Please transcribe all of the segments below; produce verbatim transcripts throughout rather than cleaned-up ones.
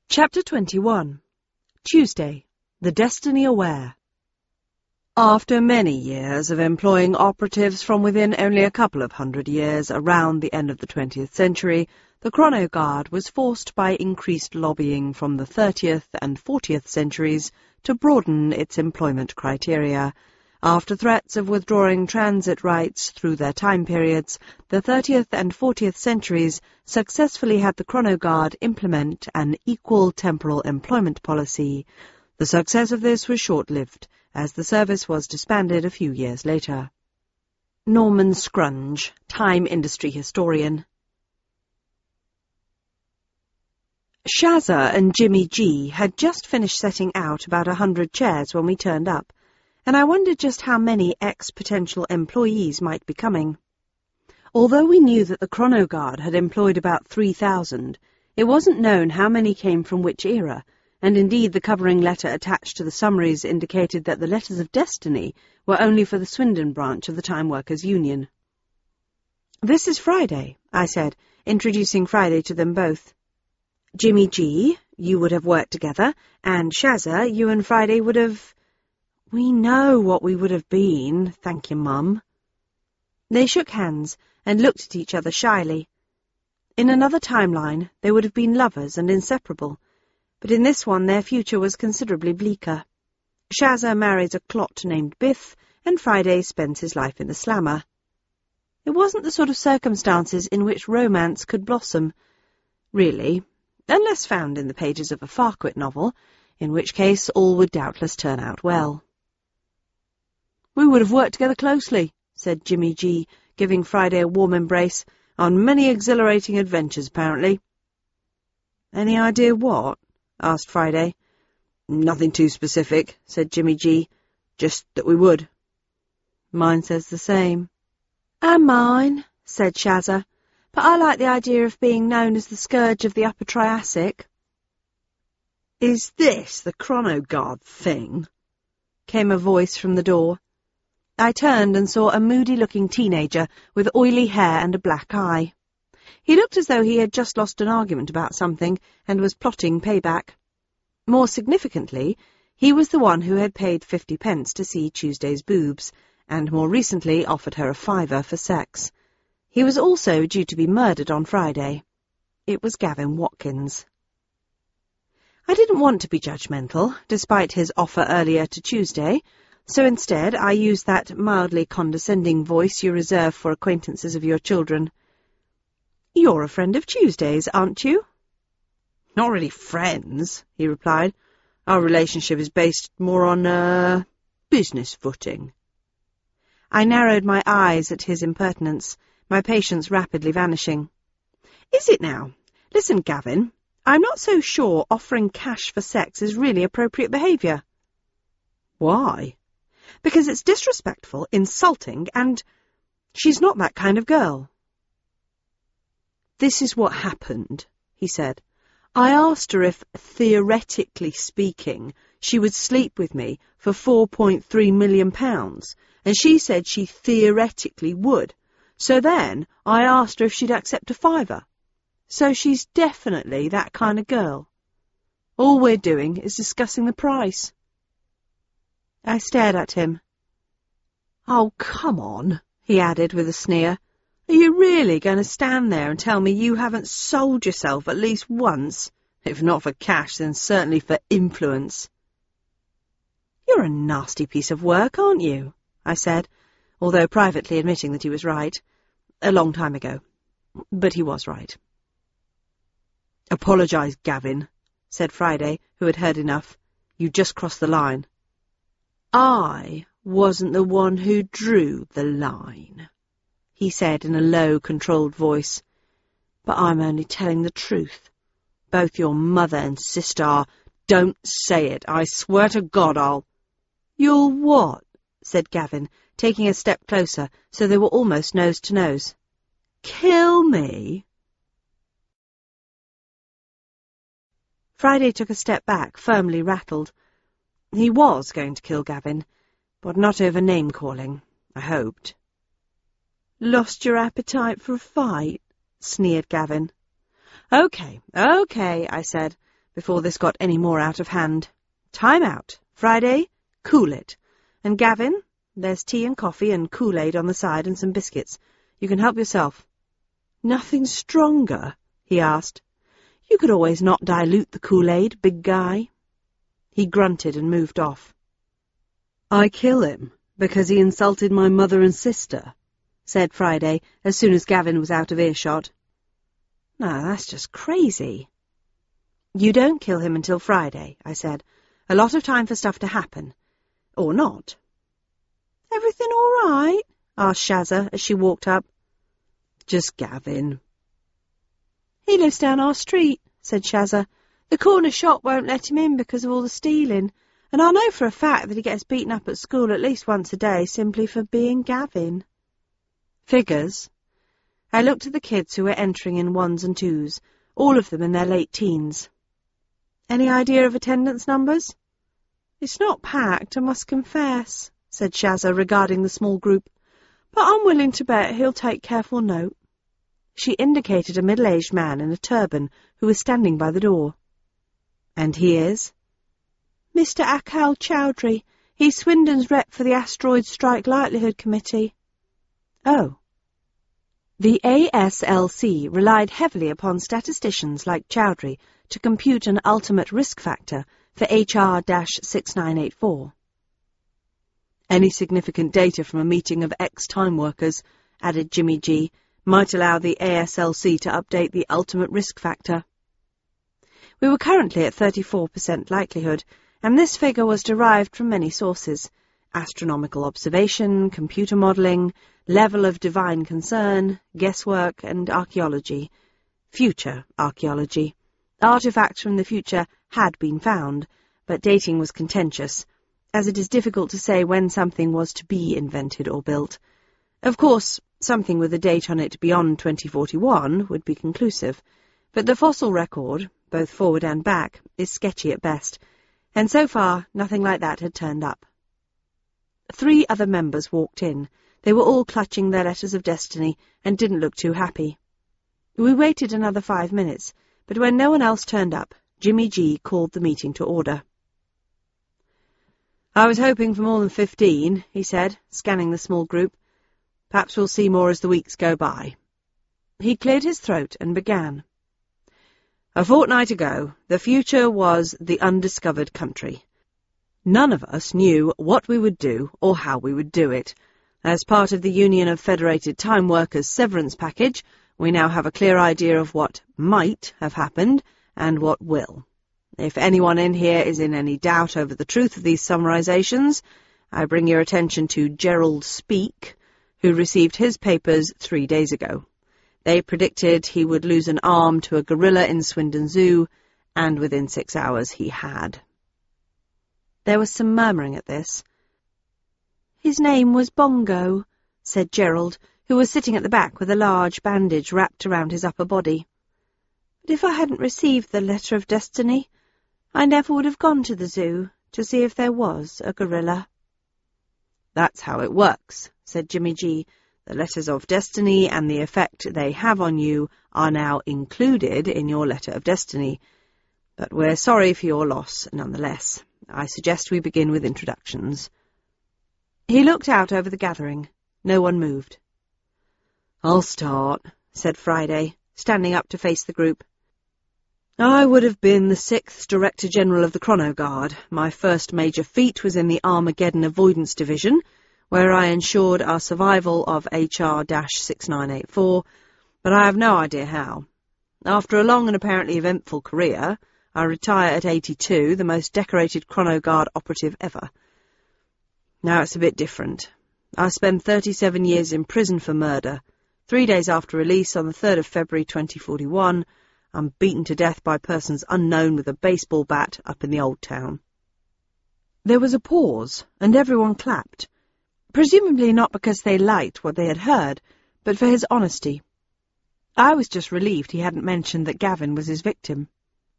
Chapter twenty-one. Tuesday. The Destiny Aware. After many years of employing operatives from within only a couple of hundred years around the end of the twentieth century, the Chrono Guard was forced by increased lobbying from the thirtieth and fortieth centuries to broaden its employment criteria. After threats of withdrawing transit rights through their time periods, the thirtieth and fortieth centuries successfully had the Chrono Guard implement an equal temporal employment policy. The success of this was short-lived, as the service was disbanded a few years later. Norman Scrunge, Time Industry Historian. Shazza and Jimmy G had just finished setting out about a hundred chairs when we turned up, and I wondered just how many ex-potential employees might be coming. Although we knew that the Chrono Guard had employed about three thousand, it wasn't known how many came from which era, and indeed the covering letter attached to the summaries indicated that the Letters of Destiny were only for the Swindon branch of the Time Workers Union. "This is Friday," I said, introducing Friday to them both. "Jimmy G, you would have worked together, and Shazza, you and Friday would have—" "We know what we would have been, thank you, Mum." They shook hands and looked at each other shyly. In another timeline, they would have been lovers and inseparable, but in this one their future was considerably bleaker. Shazza marries a clot named Biff, and Friday spends his life in the slammer. It wasn't the sort of circumstances in which romance could blossom, really, unless found in the pages of a Farquhar novel, in which case all would doubtless turn out well. "We would have worked together closely," said Jimmy G, giving Friday a warm embrace, "on many exhilarating adventures, apparently." "Any idea what?" asked Friday. "Nothing too specific," said Jimmy G, "just that we would." "Mine says the same." "And mine," said Shazza, "but I like the idea of being known as the scourge of the Upper Triassic." "Is this the Chrono Guard thing?" came a voice from the door. I turned and saw a moody-looking teenager with oily hair and a black eye. He looked as though he had just lost an argument about something and was plotting payback. More significantly, he was the one who had paid fifty pence to see Tuesday's boobs, and more recently offered her a fiver for sex. He was also due to be murdered on Friday. It was Gavin Watkins. I didn't want to be judgmental, despite his offer earlier to Tuesday, so instead I used that mildly condescending voice you reserve for acquaintances of your children. "You're a friend of Tuesday's, aren't you?" "Not really friends," he replied. "Our relationship is based more on, uh, business footing." I narrowed my eyes at his impertinence, my patience rapidly vanishing. "Is it now? Listen, Gavin, I'm not so sure offering cash for sex is really appropriate behaviour." "Why?" "Because it's disrespectful, insulting, and she's not that kind of girl." "This is what happened," he said. "I asked her if, theoretically speaking, she would sleep with me for four point three million pounds, and she said she theoretically would. So then I asked her if she'd accept a fiver. So she's definitely that kind of girl. All we're doing is discussing the price." I stared at him. "Oh, come on," he added with a sneer. "Are you really going to stand there and tell me you haven't sold yourself at least once? If not for cash, then certainly for influence." "You're a nasty piece of work, aren't you?" I said, although privately admitting that he was right. A long time ago. But he was right. "Apologise, Gavin," said Friday, who had heard enough. "You just crossed the line." "I wasn't the one who drew the line," he said in a low, controlled voice. "But I'm only telling the truth. Both your mother and sister are—" "Don't say it. I swear to God I'll—" "You'll what?" said Gavin, taking a step closer, so they were almost nose to nose. "Kill me?" Friday took a step back, firmly rattled. He was going to kill Gavin, but not over name-calling, I hoped. "Lost your appetite for a fight?" sneered Gavin. "OK, OK," I said, before this got any more out of hand. Time out. Friday, cool it. And Gavin, there's tea and coffee and Kool-Aid on the side and some biscuits. You can help yourself. Nothing stronger? He asked. You could always not dilute the Kool-Aid, big guy. He grunted and moved off. I kill him because he insulted my mother and sister, said Friday as soon as Gavin was out of earshot. No, that's just crazy. You don't kill him until Friday, I said. A lot of time for stuff to happen. Or not. Everything all right? Asked Shazza as she walked up. Just Gavin. He lives down our street, said Shazza. The corner shop won't let him in because of all the stealing, and I know for a fact that he gets beaten up at school at least once a day simply for being Gavin. Figures. I looked at the kids who were entering in ones and twos, all of them in their late teens. Any idea of attendance numbers? It's not packed, I must confess, said Shazza regarding the small group, but I'm willing to bet he'll take careful note. She indicated a middle-aged man in a turban who was standing by the door. And he is? Mister Akal Chowdhury. He's Swindon's rep for the Asteroid Strike Likelihood Committee. Oh. The A S L C relied heavily upon statisticians like Chowdhury to compute an ultimate risk factor for H R six nine eight four. Any significant data from a meeting of ex-time workers, added Jimmy G, might allow the A S L C to update the ultimate risk factor. We were currently at thirty-four percent likelihood, and this figure was derived from many sources: astronomical observation, computer modelling, level of divine concern, guesswork, and archaeology. Future archaeology. Artefacts from the future had been found, but dating was contentious, as it is difficult to say when something was to be invented or built. Of course, something with a date on it beyond twenty forty-one would be conclusive, but the fossil record, both forward and back, is sketchy at best, and so far nothing like that had turned up. Three other members walked in. They were all clutching their letters of destiny and didn't look too happy. We waited another five minutes, but when no one else turned up, Jimmy G called the meeting to order. I was hoping for more than fifteen, he said, scanning the small group. Perhaps we'll see more as the weeks go by. He cleared his throat and began. A fortnight ago, the future was the undiscovered country. None of us knew what we would do or how we would do it. As part of the Union of Federated Time Workers severance package, we now have a clear idea of what might have happened and what will. If anyone in here is in any doubt over the truth of these summarizations, I bring your attention to Gerald Speak, who received his papers three days ago. They predicted he would lose an arm to a gorilla in Swindon Zoo, and within six hours he had. There was some murmuring at this. His name was Bongo, said Gerald, who was sitting at the back with a large bandage wrapped around his upper body. But if I hadn't received the letter of destiny, I never would have gone to the zoo to see if there was a gorilla. That's how it works, said Jimmy G. The letters of destiny and the effect they have on you are now included in your letter of destiny. But we're sorry for your loss, nonetheless. I suggest we begin with introductions. He looked out over the gathering. No one moved. I'll start, said Friday, standing up to face the group. I would have been the sixth Director-General of the Chrono Guard. My first major feat was in the Armageddon Avoidance Division, where I ensured our survival of H R six nine eight four, but I have no idea how. After a long and apparently eventful career, I retire at eighty-two, the most decorated Chrono Guard operative ever. Now it's a bit different. I spent thirty-seven years in prison for murder. Three days after release, on the third of February twenty forty-one, I'm beaten to death by persons unknown with a baseball bat up in the old town. There was a pause, and everyone clapped. Presumably not because they liked what they had heard, but for his honesty. I was just relieved he hadn't mentioned that Gavin was his victim.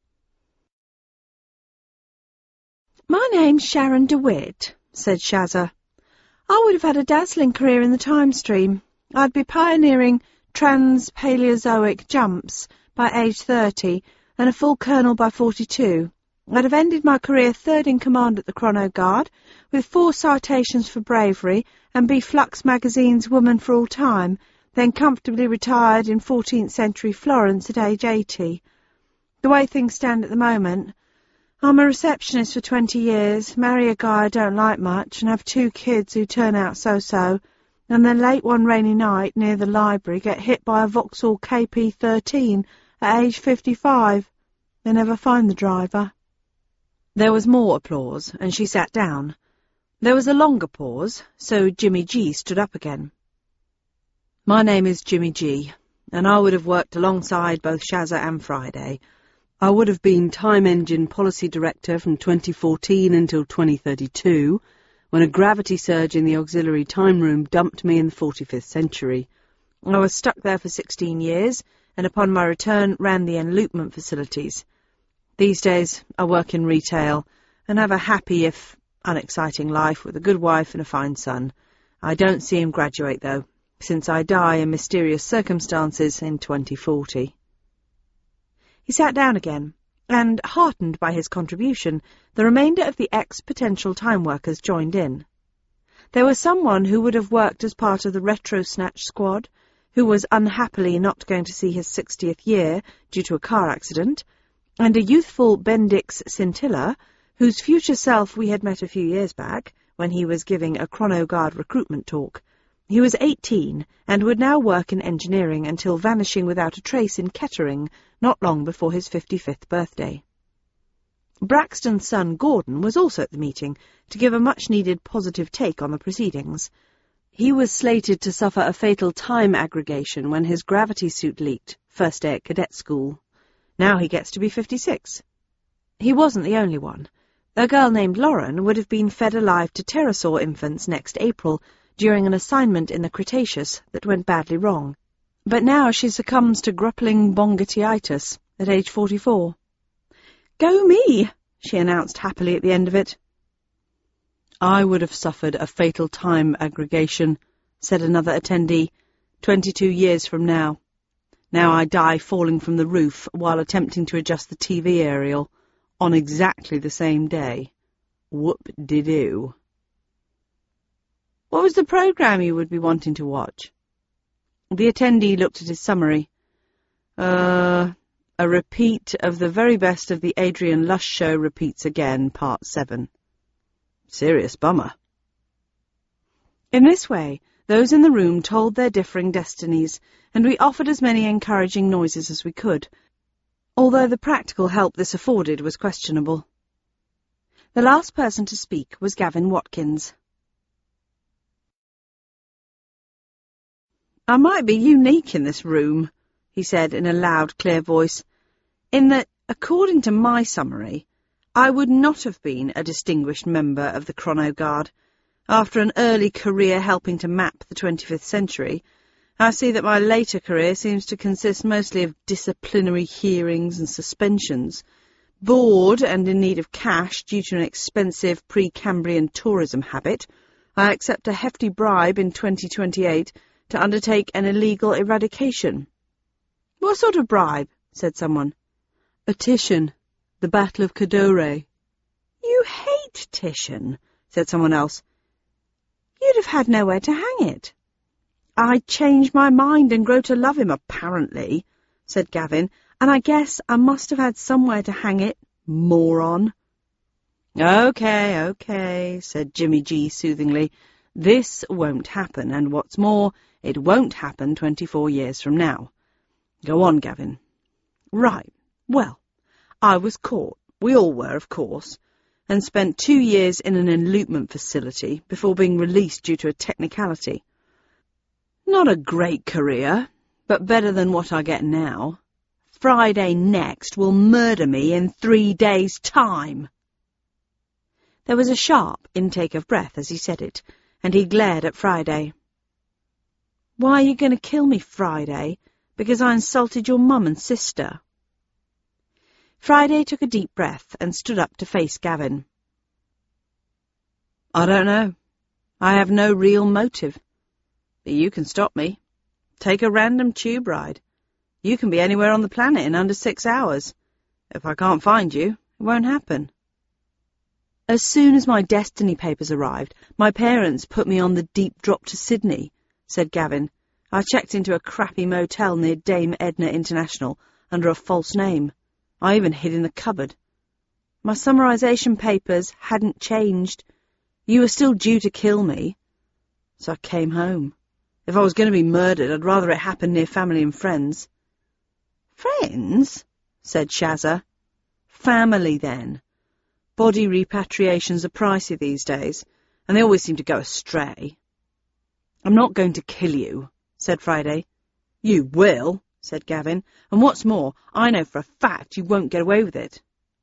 My name's Sharon DeWitt, said Shazza. I would have had a dazzling career in the time stream. I'd be pioneering trans-Paleozoic jumps by age thirty, and a full colonel by forty-two. I'd have ended my career third in command at the Chrono Guard, with four citations for bravery, and be Flux magazine's Woman for All Time, then comfortably retired in fourteenth century Florence at age eighty. The way things stand at the moment, I'm a receptionist for twenty years, marry a guy I don't like much, and have two kids who turn out so-so, and then late one rainy night near the library get hit by a Vauxhall K P thirteen at age fifty-five. They never find the driver. There was more applause, and she sat down. There was a longer pause, so Jimmy G stood up again. My name is Jimmy G, and I would have worked alongside both Shazza and Friday. I would have been Time Engine Policy Director from twenty fourteen until twenty thirty-two, when a gravity surge in the auxiliary time room dumped me in the forty-fifth century. I was stuck there for sixteen years, and upon my return ran the enloopment facilities. These days I work in retail, and have a happy if unexciting life with a good wife and a fine son. I don't see him graduate, though, since I die in mysterious circumstances in twenty forty. He sat down again, and, heartened by his contribution, the remainder of the ex-potential time workers joined in. There was someone who would have worked as part of the Retro Snatch Squad, who was unhappily not going to see his sixtieth year due to a car accident, and a youthful Bendix Scintilla, whose future self we had met a few years back, when he was giving a Chrono Guard recruitment talk. He was eighteen, and would now work in engineering until vanishing without a trace in Kettering, not long before his fifty-fifth birthday. Braxton's son Gordon was also at the meeting, to give a much-needed positive take on the proceedings. He was slated to suffer a fatal time aggregation when his gravity suit leaked, first day at cadet school. Now he gets to be fifty-six. He wasn't the only one. A girl named Lauren would have been fed alive to pterosaur infants next April during an assignment in the Cretaceous that went badly wrong. But now she succumbs to gruppling bongatiitis at age forty-four. "Go me!" she announced happily at the end of it. "I would have suffered a fatal time aggregation," said another attendee, twenty-two years from now. "Now I die falling from the roof while attempting to adjust the T V aerial on exactly the same day. Whoop-de-doo." "What was the programme you would be wanting to watch?" The attendee looked at his summary. Uh, a repeat of the very best of the Adrian Lush Show repeats again, part seven. Serious bummer. In this way, those in the room told their differing destinies, and we offered as many encouraging noises as we could, although the practical help this afforded was questionable. The last person to speak was Gavin Watkins. "I might be unique in this room," he said in a loud, clear voice, "in that, according to my summary, I would not have been a distinguished member of the Chrono Guard. After an early career helping to map the twenty-fifth century, I see that my later career seems to consist mostly of disciplinary hearings and suspensions. Bored and in need of cash due to an expensive pre-Cambrian tourism habit, I accept a hefty bribe in twenty twenty-eight to undertake an illegal eradication." "What sort of bribe?" said someone. "A Titian, the Battle of Cadore." "You hate Titian," said someone else. "You'd have had nowhere to hang it." "I'd change my mind and grow to love him, apparently," said Gavin, "and I guess I must have had somewhere to hang it, moron." "Okay, okay," said Jimmy G soothingly. "This won't happen, and what's more, it won't happen twenty-four years from now. Go on, Gavin." "Right. Well, I was caught. We all were, of course, and spent two years in an enloopment facility before being released due to a technicality. Not a great career, but better than what I get now. Friday next will murder me in three days' time." There was a sharp intake of breath as he said it, and he glared at Friday. "Why are you going to kill me, Friday? Because I insulted your mum and sister?" Friday took a deep breath and stood up to face Gavin. "I don't know. I have no real motive. But you can stop me. Take a random tube ride. You can be anywhere on the planet in under six hours. If I can't find you, it won't happen. As soon as my Destiny papers arrived, my parents put me on the deep drop to Sydney, said Gavin. I checked into a crappy motel near Dame Edna International under a false name. I even hid in the cupboard. My summarisation papers hadn't changed. You were still due to kill me. So I came home. If I was going to be murdered, I'd rather it happen near family and friends. Friends? Said Shazza. Family, then. Body repatriations are pricey these days, and they always seem to go astray. I'm not going to kill you, said Friday. You will, said Gavin, and what's more, I know for a fact you won't get away with it.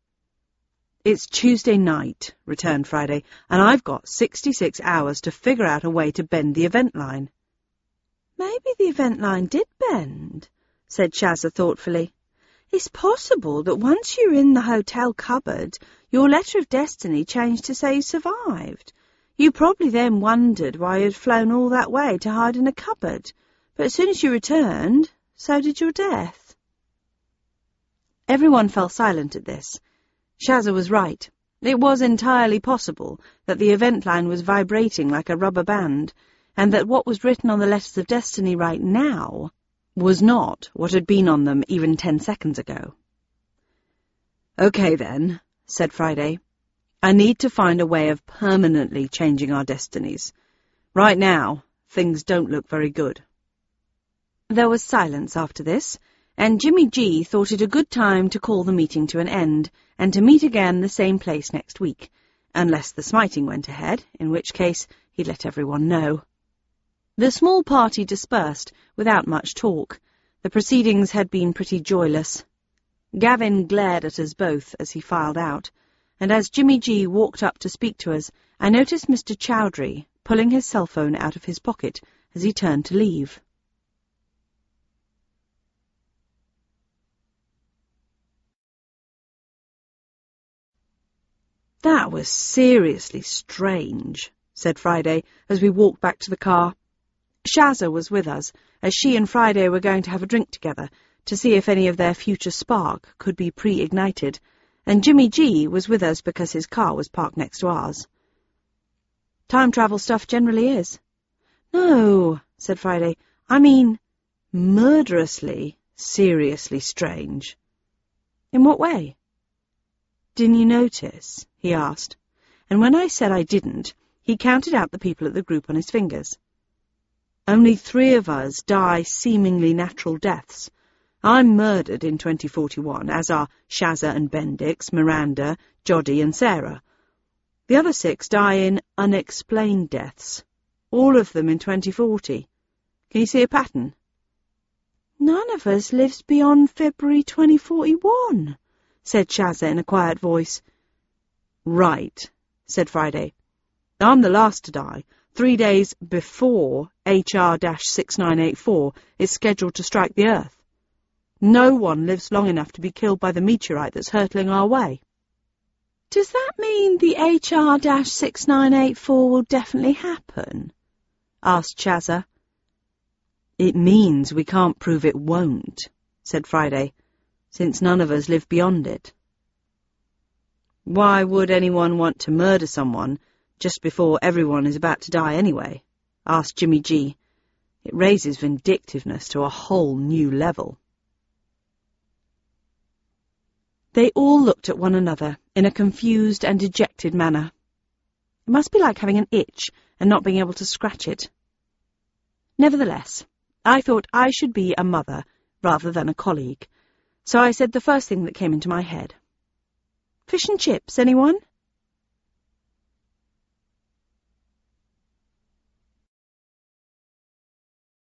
It's Tuesday night, returned Friday, and I've got sixty-six hours to figure out a way to bend the event line. Maybe the event line did bend, said Shazza thoughtfully. It's possible that once you're in the hotel cupboard, your letter of destiny changed to say you survived. You probably then wondered why you'd flown all that way to hide in a cupboard, but as soon as you returned, so did your death. Everyone fell silent at this. Shazza was right. It was entirely possible that the event line was vibrating like a rubber band, and that what was written on the letters of destiny right now was not what had been on them even ten seconds ago. Okay, then, said Friday. I need to find a way of permanently changing our destinies. Right now, things don't look very good. There was silence after this, and Jimmy G thought it a good time to call the meeting to an end, and to meet again the same place next week, unless the smiting went ahead, in which case he'd let everyone know. The small party dispersed without much talk. The proceedings had been pretty joyless. Gavin glared at us both as he filed out, and as Jimmy G walked up to speak to us, I noticed Mister Chowdhury pulling his cell phone out of his pocket as he turned to leave. That was seriously strange, said Friday as we walked back to the car. Shazza was with us, as she and Friday were going to have a drink together to see if any of their future spark could be pre-ignited, and Jimmy G was with us because his car was parked next to ours. Time travel stuff generally is. No, said Friday, I mean murderously, seriously strange. In what way? Didn't you notice? He asked, and when I said I didn't, he counted out the people at the group on his fingers. Only three of us die seemingly natural deaths. I'm murdered in twenty forty-one, as are Shazza and Bendix, Miranda, Jodie and Sarah. The other six die in unexplained deaths, all of them in twenty forty. Can you see a pattern? None of us lives beyond February twenty forty-one, said Shazza in a quiet voice. Right, said Friday. I'm the last to die, three days before H R six nine eight four is scheduled to strike the Earth. No one lives long enough to be killed by the meteorite that's hurtling our way. Does that mean the H R six nine eight four will definitely happen? Asked Shazza. It means we can't prove it won't, said Friday, since none of us live beyond it. Why would anyone want to murder someone just before everyone is about to die anyway? Asked Jimmy G. It raises vindictiveness to a whole new level. They all looked at one another in a confused and dejected manner. It must be like having an itch and not being able to scratch it. Nevertheless, I thought I should be a mother rather than a colleague, so I said the first thing that came into my head. Fish and chips, anyone?